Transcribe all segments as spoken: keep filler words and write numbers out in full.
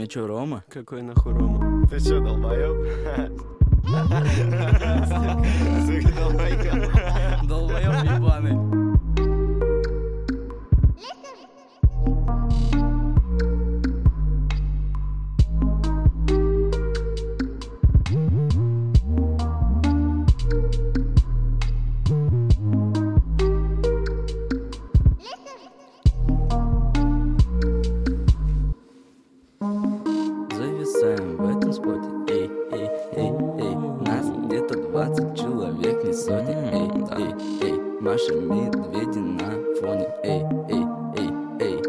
меня чё, Рома? Какой нахуй Рома? Ты чё, долбоёб? Сука, долбоёб. Долбоёб ебаный. Зависаем в этом споте, эй, эй, эй, эй. Нас где-то двадцать человек, не сотни, эй, эй, эй. Маша медведи на фоне, эй, эй, эй, эй.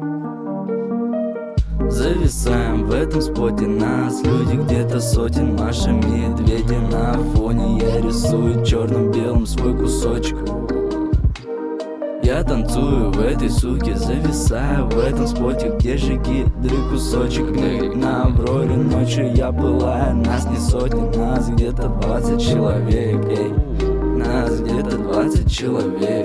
Зависаем в этом споте, нас люди где-то сотен. Маша медведи на фоне, я рисую черным-белым свой кусочек. Я танцую в этой суке, зависаю в этом споте, где же гидры кусочек. На Авроре ночью я пылаю, нас не сотни, нас где-то двадцать человек, эй. Нас где-то двадцать человек.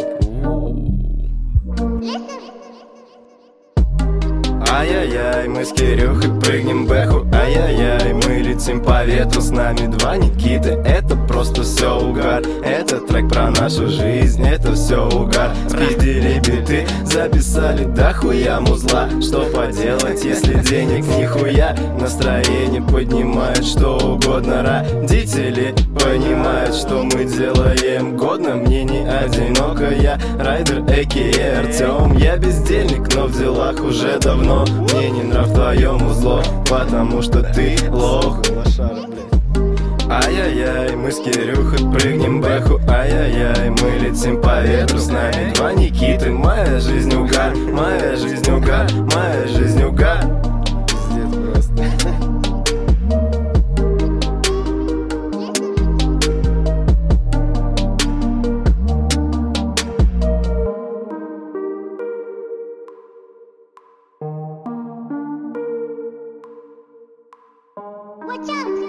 Ай-яй-яй, мы с Кирюхой прыгнем бэху. Ай-яй-яй, мы летим по ветру, с нами два Никиты. Это просто все угар, это трек про нашу жизнь, это все угар. Спиздили биты, записали дохуя музла. Что поделать, если денег нихуя? Настроение поднимает что угодно. Родители понимают, что мы делаем годно. Мне не одиноко, я райдер, а.к.а. Артем. Я бездельник, но в делах уже давно. Мне не нрав твоем узло, потому что ты лох. Ай-яй-яй, мы с Кирюхой прыгнем бэху. Ай-яй-яй, мы летим по ветру, с нами два Никиты. Моя жизнь угар, моя жизнь угар, моя жизнь угар. Пиздец просто. Watch out!